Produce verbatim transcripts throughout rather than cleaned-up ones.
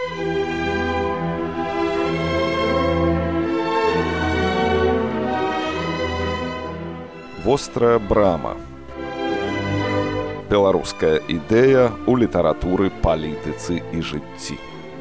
Вострая брама. Беларуская ідэя ў літаратуры, палітыцы і жыцці.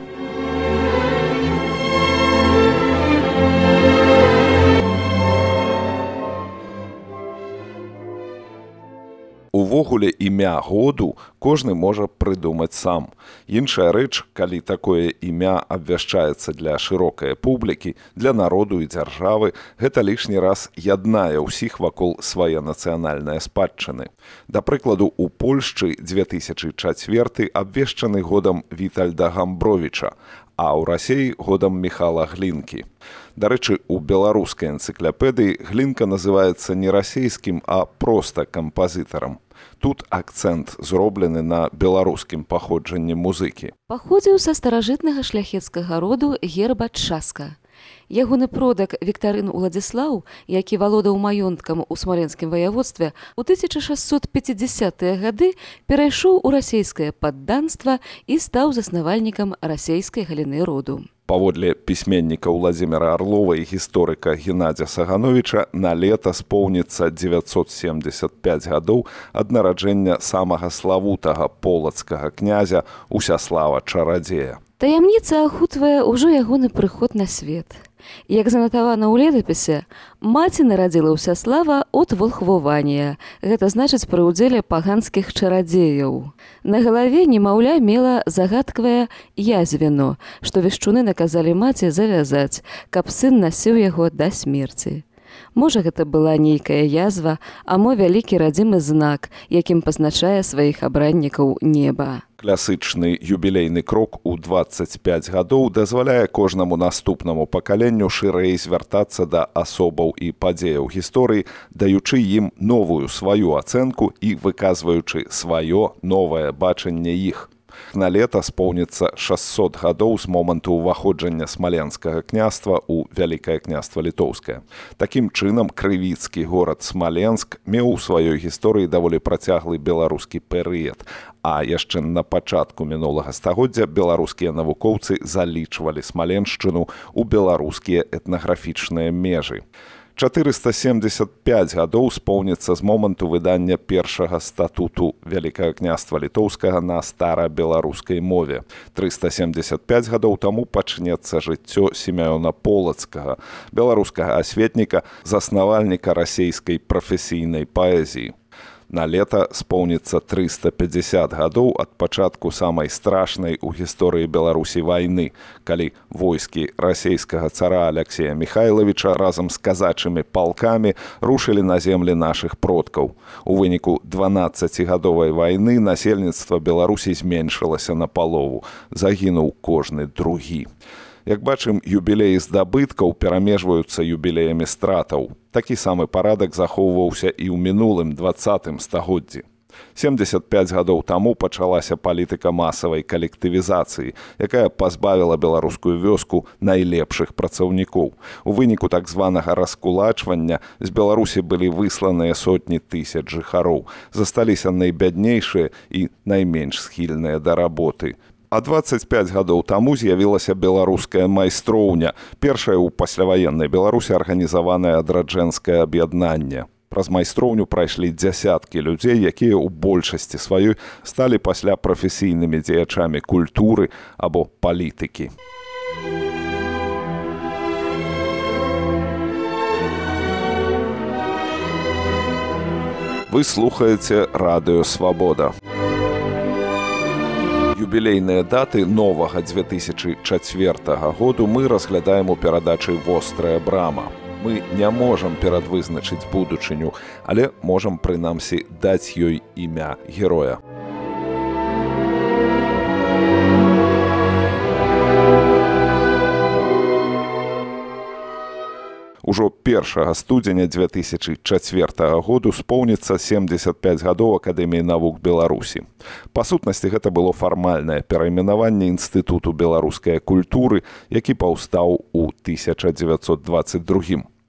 Увогуле імя году кожны можа прыдумаць сам. Іншая рэч, калі такое імя абвяшчаецца для шырокай публікі, для народу і дзяржавы, гэта лішні раз яднае ўсіх вакол свае нацыянальныя спадчыны. Да прыкладу, у Польшчы две тысячы чацвёрты абвешчаны годам Вітальда Гамбровіча, а ў Расіі годам Міхала Глінкі. Дарэчы, у беларускай энцыклапедыі Глінка называецца не расійскім, а проста кампазітарам. Тут акцэнт зроблены на беларускім паходжанні музыкі. Паходзіў са старажытнага шляхецкага роду Герба Часка. Ягоны продак Віктарын Уладзіслаў, які валодаў маёнткам у смаленскім ваяводстве, у тысяча шэсцьсот пяцідзясятыя гады перайшоў у расейскае падданства і стаў заснавальнікам расейскай галіны роду. Паводле пісьменніка Владзіміра Арлова і гісторыка Геннадзя Сагановіча, на лета споўніцца дзевяцьсот семдзесят пяць гадоў ад нараджэння самага славутага полацкага князя Усяслава Чарадзея. Таямніца ахутвае ўжо ягоны прыход на свет. Як занатавана ў летапісе, маці нарадзіла Усяслава ад волхвування, гэта значыць пры ўдзеле паганскіх чарадзеяў. На галаве немаўля мела загадкавае язвіно, што вешчуны наказалі маці завязаць, каб сын насіў яго да смерці. Можа, гэта была нейкая язва, а мо вялікі радзімы знак, якім пазначае сваіх абраннікаў неба. Класычны юбілейны крок у дваццаць пяць гадоў дазваляе кожнаму наступнаму пакаленню шырэй звяртацца да асобаў і падзеяў гісторыі, даючы ім новую сваю ацэнку і выказваючы сваё новае бачанне іх. На лета споўніцца шэсцьсот гадоў з моманту ўваходжання смаленскага княства ў Вялікае княства Літоўскае. Такім чынам, крывіцкі горад Смаленск меў у сваёй гісторыі даволі працяглы беларускі перыяд, а яшчэ на пачатку мінулага стагоддзя беларускія навукоўцы залічвалі Смаленшчыну ў беларускія этнаграфічныя межы. чатырыста семдзесят пяць гадоў споўніцца з моманту выдання першага статуту Вялікага княства Літоўскага на старабеларускай мове. трыста семдзесят пяць гадоў таму пачнецца жыццё Семёна Полацкага, беларускага асветніка, заснавальніка расейскай прафесійнай паэзіі. На лета споўніцца трыста пяцьдзясят гадоў ад пачатку самай страшнай у гісторыі Беларусі вайны, калі войскі расейскага цара Аляксея Міхайлавіча разам з казачымі палкамі рушылі на землі нашых продкаў. У выніку дванаццацігадовай вайны насельніцтва Беларусі зменшылася напалову, загінуў кожны другі. Як бачым, юбілеі здабыткаў перамежваюцца юбілеямі стратаў. Такі самы парадак захоўваўся і ў мінулым дваццатым стагоддзі. семдзесят пяць гадоў таму пачалася палітыка масавай калектывізацыі, якая пазбавіла беларускую вёску найлепшых працаўнікоў. У выніку так званага раскулачвання з Беларусі былі высланыя сотні тысяч жыхароў, засталіся найбяднейшыя і найменш схільныя да работы. А дваццаць пяць гадоў таму з'явілася беларуская майстроўня, першае ў пасляваеннай Беларусі арганізаванае адраджэнскае аб'яднанне. Праз майстроўню прайшлі дзясяткі людзей, якія ў большасці сваёй сталі пасля прафесійнымі дзеячамі культуры або палітыкі. Вы слухаеце Радыё Свабода. Юбілейныя даты новага дзве тысячы чацвёртага году мы разглядаем у перадачы «Вострая брама». Мы не можам перадвызначыць будучыню, але можам, прынамсі, даць ёй імя героя. Ужо першага студзеня дзве тысячы чацвёртага году споўніцца семдзесят пяць гадоў Акадэміі навук Беларусі. Па сутнасці, гэта было фармальнае перайменаванне Інстытуту беларускай культуры, які паўстаў у тысяча дзевяцьсот дваццаць другім.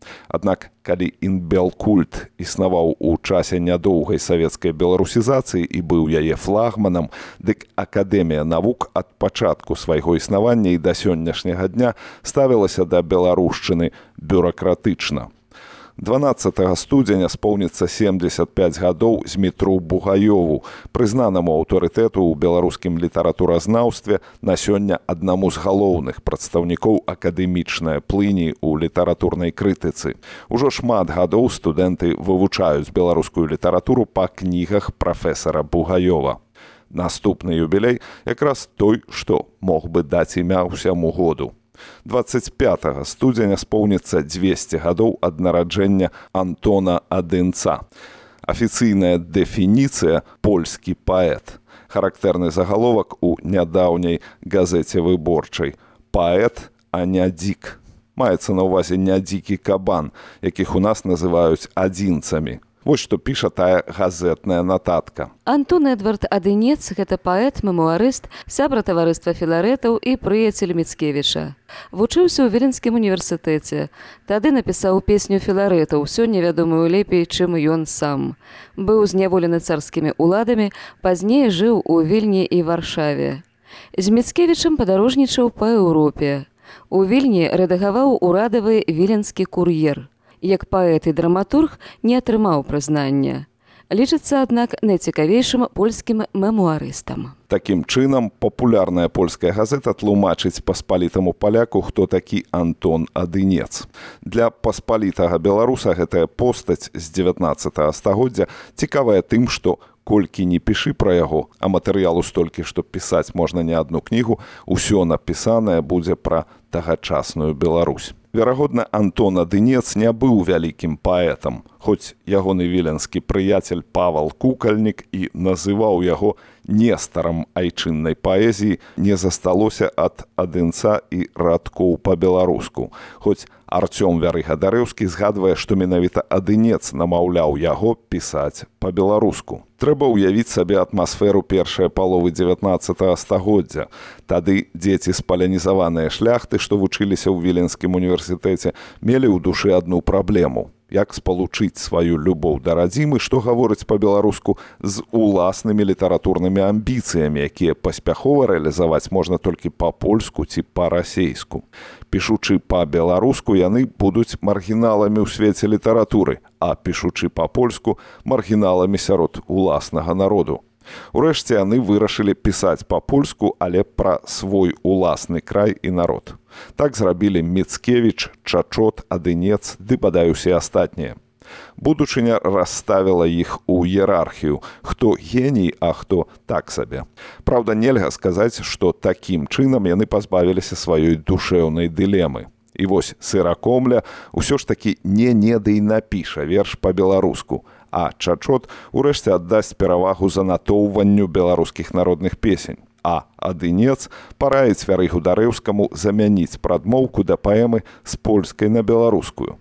Аднак, калі інбелкульт існаваў у часе нядоўгай савецкай беларусізацыі і быў яе флагманам, дык Акадэмія навук ад пачатку свайго існавання і да сённяшняга дня ставілася да беларушчыны бюракратычна. дванаццатага студзеня споўніцца семдзесят пяць гадоў Змітру Бугаёву, прызнанаму аўтарытэту ў беларускім літаратуразнаўстве, на сёння аднаму з галоўных прадстаўнікоў акадэмічнай плыні ў літаратурнай крытыцы. Ужо шмат гадоў студэнты вывучаюць беларускую літаратуру па кнігах прафесара Бугаёва. Наступны юбілей якраз той, што мог бы даць імя ўсяму году. дваццаць пятага студзеня споўніцца дзвесце гадоў ад нараджэння Антона Адынца. Афіцыйная дэфініцыя «польскі паэт». Характэрны загаловак у нядаўняй газеце «Выборчай». Паэт, а не дзік. Маецца на ўвазе не дзікі кабан, якіх у нас называюць адзінцамі. Вось што піша тая газетная нататка. Антон Эдвард Адынец – гэта паэт, мемуарыст, сябра таварыства філарэтаў і прыяцель Міцкевіча. Вучыўся ў Віленскім універсітэце. Тады напісаў песню філарэтаў, сёння вядомую лепей, чым ён сам. Быў зняволены царскімі ўладамі, пазней жыў у Вільні і Варшаве. З Міцкевічам падарожнічаў па Еўропе. У Вільні рэдагаваў урадавы «Віленскі кур'ер». Як паэт і драматург не атрымаў прызнання. Лічыцца, аднак, найцікавейшым польскім мемуарыстам. Такім чынам, папулярная польская газета тлумачыць паспалітаму паляку, хто такі Антон Адынец. Для паспалітага беларуса гэтая постаць з дзевятнаццатага стагоддзя цікавая тым, што колькі не пішы пра яго, а матэрыялу столькі, што пісаць можна не адну кнігу, усё напісанае будзе пра тагачасную Беларусь. Верагодна, Антон Адынец не быў вялікім паэтам, хоць ягоны віленскі прыяцель Павал Кукальнік і называў яго нестарам айчыннай паэзіі, не засталося ад Адынца і радкоў па-беларуску. Хоць Арцём Вярыгадарэўскі згадвае, што менавіта Адынец намаўляў яго пісаць па-беларуску. Трэба ўявіць сабе атмасферу першай паловы дзевятнаццатага стагоддзя. Тады дзеці спалянізаваныя шляхты, што вучыліся ў Віленскім універсітэце, мелі ў душы адну праблему. Як спалучыць сваю любоў да радзімы, што гаворыць па-беларуску, з уласнымі літаратурнымі амбіцыямі, якія паспяхова рэалізаваць можна толькі па-польску ці па-расейску. Пішучы па-беларуску, яны будуць маргіналамі ў свеце літаратуры, а пішучы па-польску маргіналамі сярод уласнага народу. Урэшце яны вырашылі пісаць па-польску, але пра свой уласны край і народ. Так зрабілі Міцкевіч, Чачот, Адынец, ды бадай усе астатнія. Будучыня расставіла іх у іерархію, хто геній, а хто так сабе. Праўда, нельга сказаць, што такім чынам яны пазбавіліся сваёй душэўнай дылемы. І вось Сыракомля ўсё ж такі не-не ды і напіша верш па-беларуску, а Чачот урэшце аддасць перавагу занатоўванню беларускіх народных песень. А Адынец параіць Вярыгадарэўскаму замяніць прадмоўку да паэмы з польскай на беларускую.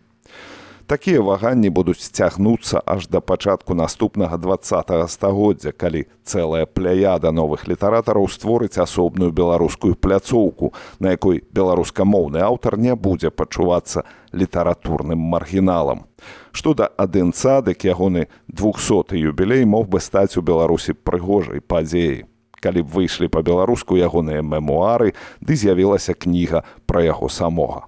Такія ваганні будуць цягнуцца аж да пачатку наступнага дваццатага стагоддзя, калі цэлая пляяда новых літаратараў створыць асобную беларускую пляцоўку, на якой беларускамоўны аўтар не будзе пачувацца літаратурным маргіналам. Што да Адынца, дык ягоны двухсоты юбілей мог бы стаць у Беларусі прыгожай падзеяй. Калі б выйшлі па-беларуску ягоныя мемуары, ды з'явілася кніга пра яго самога.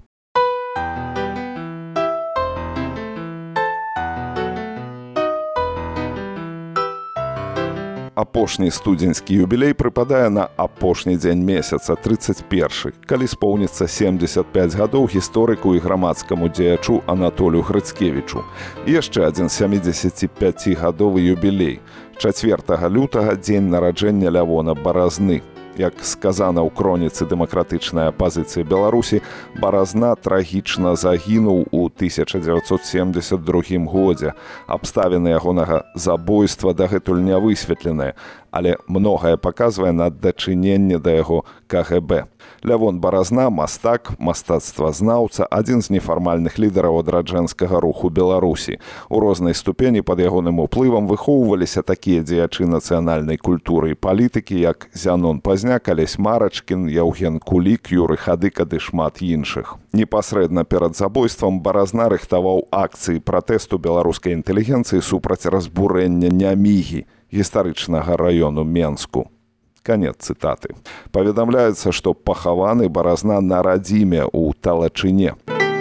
Апошні студзеньскі юбілей прыпадае на апошні дзень месяца, трыццаць першы, калі споўніцца семдзесят пяць гадоў гісторыку і грамадскаму дзеячу Анатолію Грыцкевічу. І яшчэ адзін сямідзесяціпяцігадовы юбілей. чацвёртага лютага дзень нараджэння Лявона Баразны. Як сказана ў кроніцы дэмакратычнай апазіцыі Беларусі, Баразна трагічна загінуў у тысяча дзевяцьсот семдзесят другім годзе. Абставіны ягонага забойства дагэтуль не высветленыя, але многае паказвае на дачыненне да яго ка гэ бэ. Лявон Баразна, мастак, мастацтвазнаўца, адзін з нефармальных лідараў адраджэнскага руху Беларусі. У рознай ступені пад ягоным уплывам выхоўваліся такія дзеячы нацыянальнай культуры і палітыкі, як Зянон Пазняк, Алесь Марачкін, Яўген Кулік, Юры Хадыка ды шмат іншых. Непасрэдна перад забойствам Баразна рыхтаваў акцыі пратэсту беларускай інтэлігенцыі супраць разбурэння Нямігі, гістарычнага раёну Менску. Канец цытаты. Паведамляецца, што пахаваны Баразна на радзіме ў Талачыне.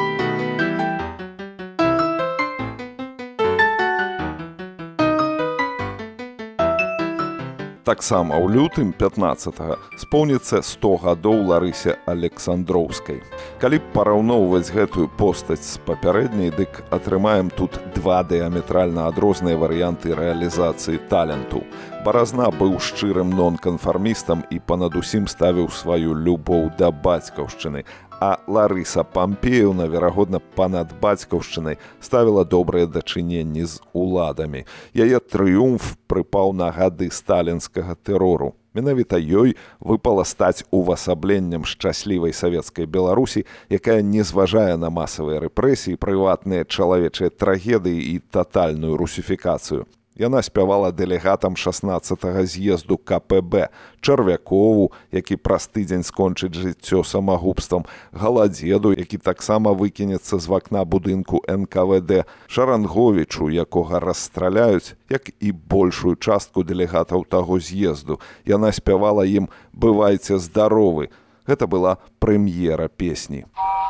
Таксама ў лютым пятнаццатага споўніцца сто гадоў Ларысе Александроўскай. Калі б параўноўваць гэтую постаць з папярэдняй, дык атрымаем тут два дыаметральна адрозныя варыянты рэалізацыі таленту. Баразна быў шчырым нонканфармістам і панадусім ставіў сваю любоў да бацькаўшчыны, а Ларыса Пампеевна, верагодна, панад бацькаўшчынай ставіла добрыя дачыненні з уладамі. Яе трыумф прыпаў на гады сталінскага тэрору. Менавіта ёй выпала стаць увасабленнем шчаслівай савецкай Беларусі, якая не зважае на масавыя рэпрэсіі, прыватныя чалавечыя трагедыі і татальную русіфікацыю. Яна спявала дэлегатам шаснаццатага з'езду ка пэ бэ, Чарвякову, які праз тыдзень скончыць жыццё самагубствам, Галадзеду, які таксама выкінецца з вакна будынку эн ка вэ дэ, Шаранговічу, якога расстраляюць, як і большую частку дэлегатаў таго з'езду. Яна спявала ім «Бывайце здаровы». Гэта была прэм'ера песні.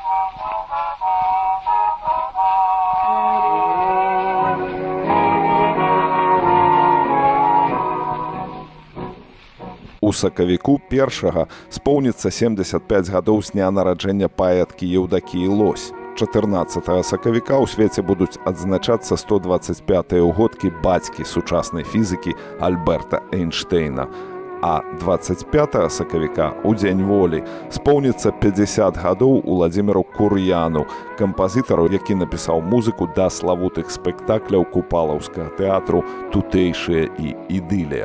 У сакавіку першага споўніцца семдзесят пяць гадоў з дня нараджэння паэткі Еўдакіі Лось. чатырнаццатага сакавіка ў свеце будуць адзначацца сто дваццаць пятыя ўгодкі бацькі сучаснай фізікі Альберта Эйнштэйна. А дваццаць пятага сакавіка, у Дзень волі, споўніцца пяцьдзясят гадоў Уладзіміру Кур'яну, кампазітару, які напісаў музыку да славутых спектакляў купалаўскага тэатру «Тутэйшая» і «Ідылія».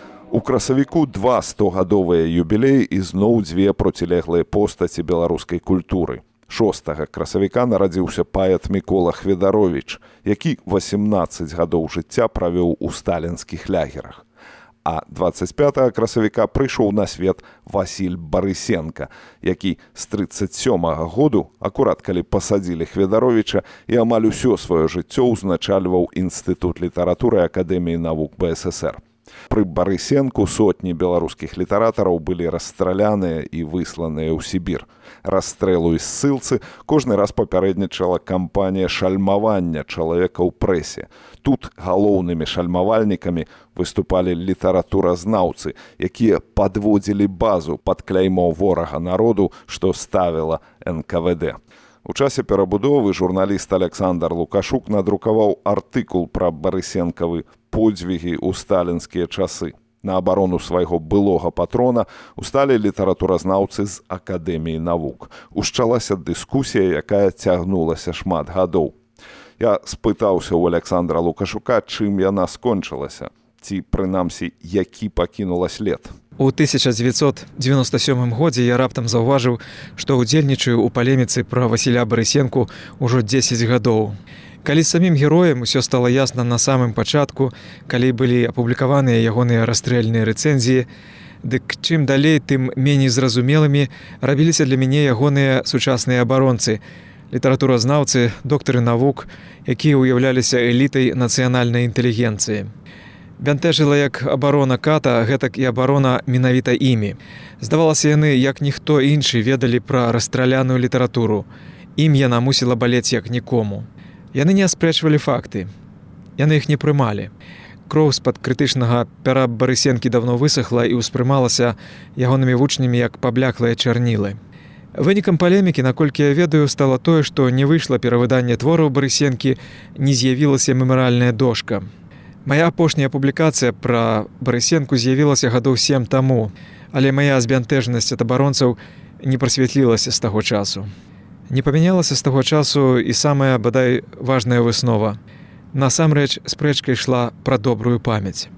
У красавіку два стогадовыя юбілеі і зноў дзве процілеглыя постаці беларускай культуры. Шостага красавіка нарадзіўся паэт Мікола Хведаровіч, які васемнаццаць гадоў жыцця правёў у сталінскіх лягерах. А дваццаць пятага красавіка прыйшоў на свет Васіль Барысенка, які з трыццаць сёмага году, акурат калі пасадзілі Хведаровіча, і амаль усё сваё жыццё ўзначальваў Інстытут літаратуры Акадэміі навук бэ эс эс ер. Пры Барысенку сотні беларускіх літаратараў былі расстраляныя і высланыя ў Сібір. Расстрэлу і ссылцы кожны раз папярэднічала кампанія шальмавання чалавека ў прэсе. Тут галоўнымі шальмавальнікамі выступалі літаратуразнаўцы, якія падводзілі базу пад кляймо ворага народу, што ставіла эн ка вэ дэ. У часе перабудовы журналіст Александр Лукашук надрукаваў артыкул пра барысенкавы подзвігі ў сталінскія часы. На абарону свайго былога патрона усталі літаратуразнаўцы з Акадэміі навук. Ушчалася дыскусія, якая цягнулася шмат гадоў. Я спытаўся ў Александра Лукашука, чым яна скончылася, ці, прынамсі, які пакінула след. У тысяча дзевяцьсот дзевяноста сёмым годзе я раптам заўважыў, што ўдзельнічаю ў палеміцы пра Васіля Барысенку ўжо дзесяць гадоў. Калі самім героем усё стала ясна на самым пачатку, калі былі апублікаваныя ягоныя расстрэльныя рэцэнзіі, дык чым далей, тым меней зразумелымі рабіліся для мяне ягоныя сучасныя абаронцы, літаратуразнаўцы, доктары навук, якія ўяўляліся элітай нацыянальнай інтэлігенцыі. Бянтэжыла як абарона ката, гэтак і абарона менавіта імі. Здавалася, яны, як ніхто іншы, ведалі пра расстраляную літаратуру. Ім яна мусіла балець як нікому. Яны не аспрэчвалі факты. Яны іх не прымалі. Кроў з-пад крытычнага пяра Барысенкі даўно высохла і ўспрымалася ягонымі вучнямі як пабляклыя чарнілы. Вынікам палемікі, наколькі я ведаю, стала тое, што не выйшла перавыданне твораў Барысенкі, не з'явілася мемарыяльная дошка. Мая апошняя публікацыя пра Барысенку з'явілася гадоў сем таму, але мая збянтэжнасць ад абаронцаў не прасвятлілася з таго часу. Не памянялася з таго часу і самая, бадай, важная выснова. Насамрэч, спрэчка ішла пра добрую памяць.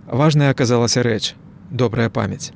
Важная аказалася рэч – добрая памяць.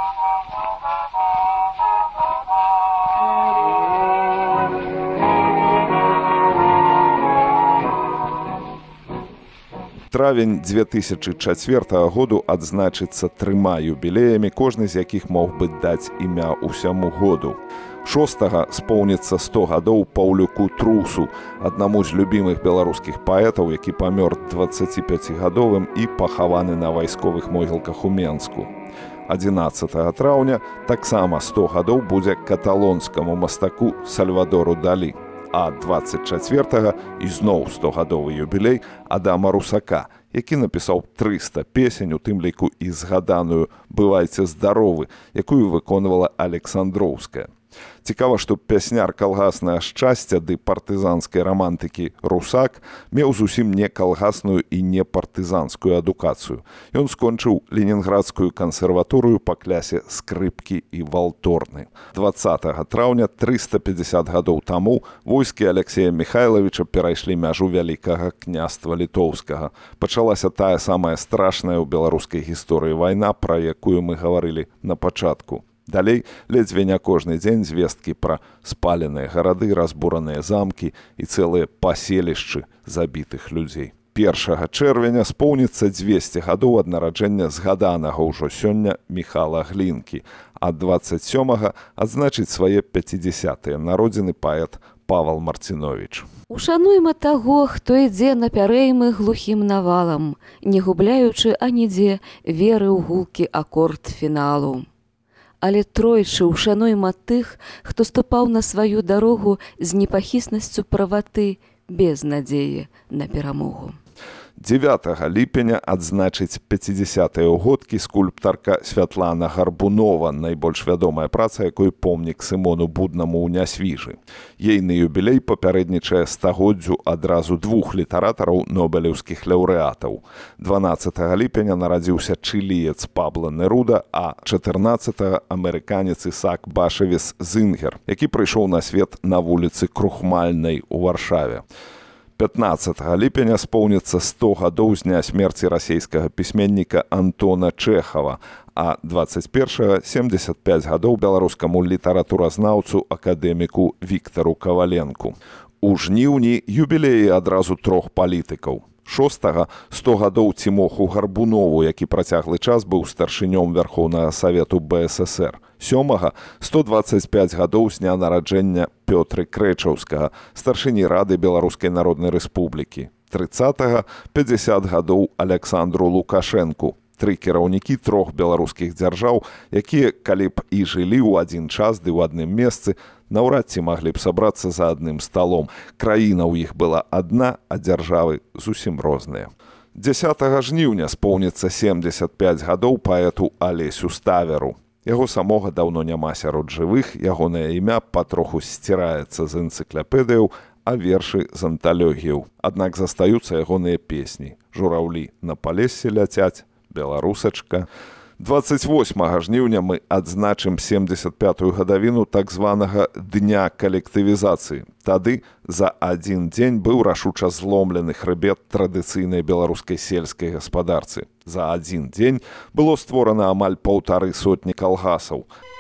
Травень дзве тысячы чацвёртага году адзначыцца трыма юбілеямі, кожны з якіх мог бы даць імя ўсяму году. Шостага споўніцца сто гадоў Паўлюку Трусу, аднаму з любімых беларускіх паэтаў, які памёр дваццаціпяцігадовым і пахаваны на вайсковых могілках у Менску. адзінаццатага траўня таксама сто гадоў будзе каталонскаму мастаку Сальвадору Далі. А дваццаць чацвёртага ізноў стогадовы юбілей Адама Русака, які напісаў трыста песень, у тым ліку і згаданую «Бывайце здаровы», якую выконвала Александроўская. Цікава, што пясняр калгаснае шчасця ды партызанскай рамантыкі Русак меў зусім не калгасную і не партызанскую адукацыю. Ён скончыў Ленінградскую кансерваторыю па клясе скрыпкі і валторны. дваццатага траўня трыста пятьдесят гадоў таму войскі Алексея Михайловича перайшлі мяжу вялікага княства літоўскага. Пачалася тая самая страшная ў беларускай гісторыі вайна, пра якую мы гаварылі на пачатку. Далей ледзьве не кожны дзень звесткі пра спаленыя гарады, разбураныя замкі і цэлыя паселішчы забітых людзей. першага чэрвеня споўніцца дзвесце гадоў ад нараджэння згаданага ўжо сёння Міхала Глінкі, а дваццаць сёмага адзначыць свае пяцідзясятыя народзіны паэт Павал Марціновіч. Ушануйма таго, хто ідзе напярэймы глухім навалам, не губляючы анідзе веры ў гулкі акорд фіналу. Але тройчы ушануйма тых, хто ступаў на сваю дарогу з непахіснасцю праваты, без надзеі на перамогу. дзевятага ліпеня адзначыць пяцідзясятыя ўгодкі скульптарка Святлана Гарбунова, найбольш вядомая праца, якой помнік Сымону Буднаму ў Нясвіжы. Ейны юбілей папярэднічае стагоддзю адразу двух літаратараў нобелеўскіх лаўрэатаў. дванаццатага ліпеня нарадзіўся чыліец Пабло Неруда, а чатырнаццатага амерыканец Ісаак Башавіс Зінгер, які прыйшоў на свет на вуліцы Крухмальнай у Варшаве. пятнаццатага ліпеня споўніцца сто гадоў з дня смерці расейскага пісьменніка Антона Чэхава, а дваццаць першага семдзесят пяць гадоў беларускаму літаратуразнаўцу акадэміку Віктару Каваленку. У жніўні юбілеі адразу трох палітыкаў. Шостага сто гадоў Цімоху Гарбунову, які працяглы час быў старшынём Вярхоўнага Савету Бэ Эс Эс Эр. Сёмага сто дваццаць пяць гадоў з дня нараджэння Пётры Крэчаўскага, старшыні Рады Беларускай Народнай Рэспублікі. трыццатага пятьдесят гадоў Аляксандру Лукашэнку. Тры кіраўнікі трох беларускіх дзяржаў, якія, калі б і жылі ў адзін час ды ў адным месцы, наўрад ці маглі б сабрацца за адным сталом. Краіна ў іх была адна, а дзяржавы зусім розныя. дзясятага жніўня споўніцца семдзесят пяць гадоў паэту Алесю Ставеру. Яго самога даўно няма сярод жывых, ягонае імя патроху сціраецца з энцыклапедыяў, а вершы з анталогіяў. Аднак застаюцца ягоныя песні. Жураўлі на палесе ляцяць, беларусачка. дваццаць восьмага жніўня мы адзначым семдзесят пятую гадавіну так званага дня калектывізацыі. Тады за адзін дзень быў рашуча зломлены хрыбет традыцыйнай беларускай сельскай гаспадарцы. За адзін дзень было створана амаль паўтары сотні калгасаў.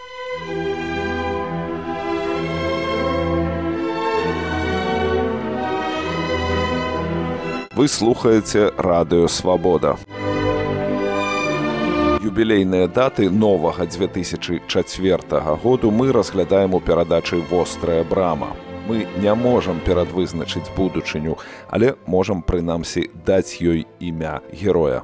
Вы слухаеце Радыё Свабода. Юбілейныя даты новага дзве тысячы чацвёртага году мы разглядаем у перадачы «Вострая брама». Мы не можам перадвызначыць будучыню, але можам, прынамсі, даць ёй імя героя.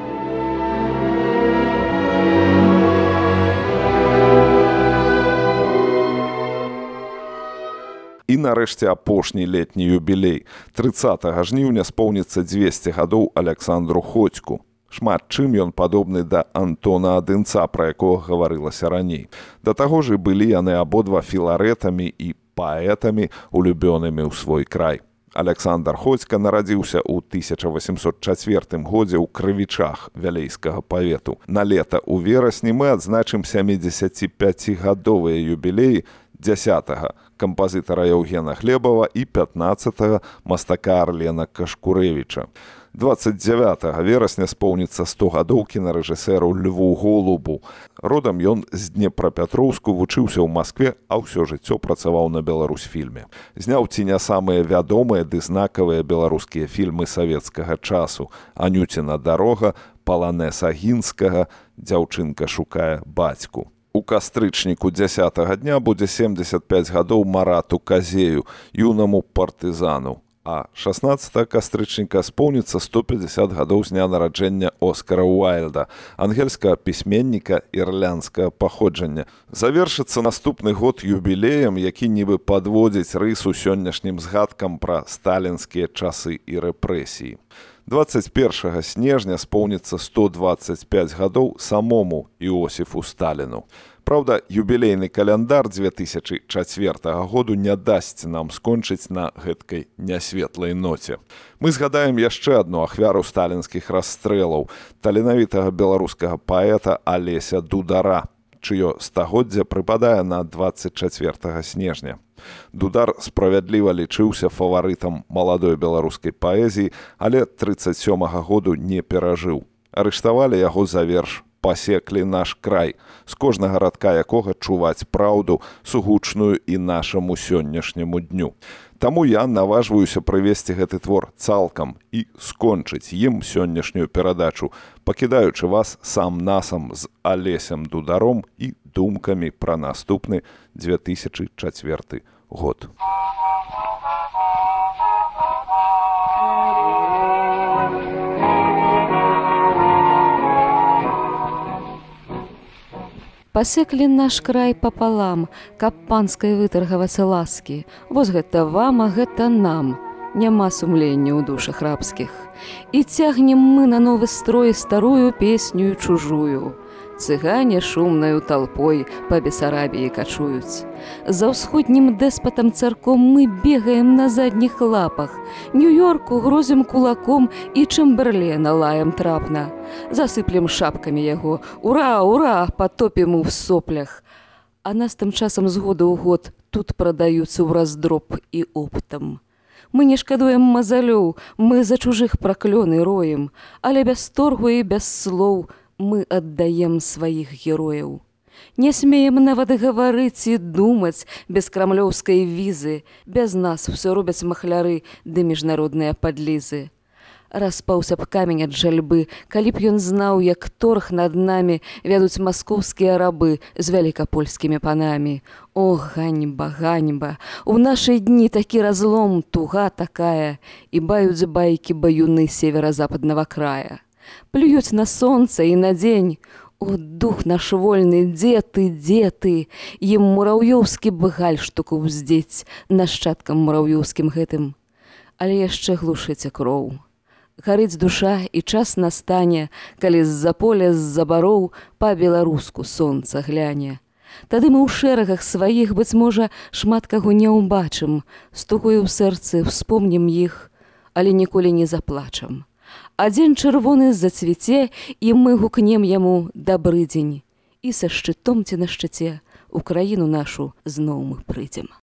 І нарэшце апошні летні юбілей. трыццатага жніўня споўніцца дзвесце гадоў Аляксандру Ходзьку. Шмат чым ён падобны да Антона Адынца, пра якога гаварылася раней. Да таго ж і былі яны абодва філарэтамі і паэтамі, улюбёнымі ў свой край. Аляксандр Ходзька нарадзіўся ў тысяча восемьсот чацвёртым годзе ў Крывічах вялейскага павету. На лета ў верасні мы адзначым сямідзесяціпяцігадовыя юбілеі дзясятага кампазітара Яўгена Глебава і пятнаццатага мастака Арлена Кашкурэвіча. дваццаць дзявятага верасня споўніцца сто гадоў кінарэжысэру Льву Голубу. Родам ён з Днепрапятроўску, вучыўся ў Маскве, а ўсё жыццё працаваў на Беларусьфільме. Зняў ці не самыя вядомыя ды знакавыя беларускія фільмы савецкага часу: «Анюціна дарога», «Паланэс Агінскага», «Дзяўчынка шукае бацьку». У кастрычніку дзясятага дня будзе семдзесят пяць гадоў Марату Казею, юнаму партызану. А шаснаццатага кастрычніка споўніцца сто пятьдесят гадоў з дня нараджэння Оскара Уайльда, ангельскага пісьменніка ірландскага паходжання. Завершыцца наступны год юбілеем, які нібы падводзіць рысу сённяшнім згадкам пра сталінскія часы і рэпрэсіі. дваццаць першага снежня споўніцца сто дваццаць пяць гадоў самому Іосіфу Сталіну. Праўда, юбілейны каляндар дзве тысячы чацвёртага году не дасць нам скончыць на гэткай нясветлай ноце. Мы згадаем яшчэ адну ахвяру сталінскіх расстрэлаў, таленавітага беларускага паэта Алеся Дудара, чыё стагоддзе прыпадае на дваццаць чацвёртага снежня. Дудар справядліва лічыўся фаварытам маладой беларускай паэзіі, але трыццаць сёмага году не перажыў. Арыштавалі яго за верш «Пасеклі наш край», з кожнага радка якога чуваць праўду, сугучную і нашаму сённяшняму дню. Таму я наважваюся прывесці гэты твор цалкам і скончыць ім сённяшнюю перадачу, пакідаючы вас сам-насам з Алесем Дударом і думкамі пра наступны дзве тысячы чацвёрты год. Пасеклі наш край папалам, каб панскай вытаргаваць ласкі. Вось гэта вам, а гэта нам. Няма сумлення ў душах рабскіх. І цягнем мы на новы строй старую песню чужую. Цыгане шумнаю толпой па Бесарабіі качуюць. За ўсходнім дэспатам царком мы бегаем на задніх лапах. Нью-Йорку грозім кулаком і Чэмберлена лаем трапна. Засыплем шапкамі яго. Ура, ура, патопім у соплях. А нас тым часам з года ў год тут прадаюцца ў раздроб і оптам. Мы не шкадуем мазалёў, мы за чужых праклёны роем, але без торгу і без слоў мы аддаем сваіх герояў. Не смеем нават гаварыць і думаць без крамлёўскай візы. Без нас усё робяць махляры ды міжнародныя падлізы. Распаўся б камень ад жальбы, калі б ён знаў, як торг над намі вядуць маскоўскія рабы з вялікапольскімі панамі. О, ганьба, ганьба! У нашы дні такі разлом, туга такая, і баюць байкі баюны северо-западнага края. Плююць на сонца і на дзень. О, дух наш вольны, дзе ты, дзе ты? Ім мураўёўскі б гальштук уздзець нашчадкам мураўёўскім гэтым. Але яшчэ глушыце кроў. Гарыць душа, і час настане, калі з-за поля, з-за бароў па-беларуску сонца гляне. Тады мы ў шэрагах сваіх, быць можа, шмат каго не ўбачым, з тугою ў сэрцы вспомнім іх, але ніколі не заплачам. А дзень чырвоны зацвіце, і мы гукнем яму «Дабры дзень». І са шчытом ці на шчыце ў краіну нашу зноў мы прыйдзем.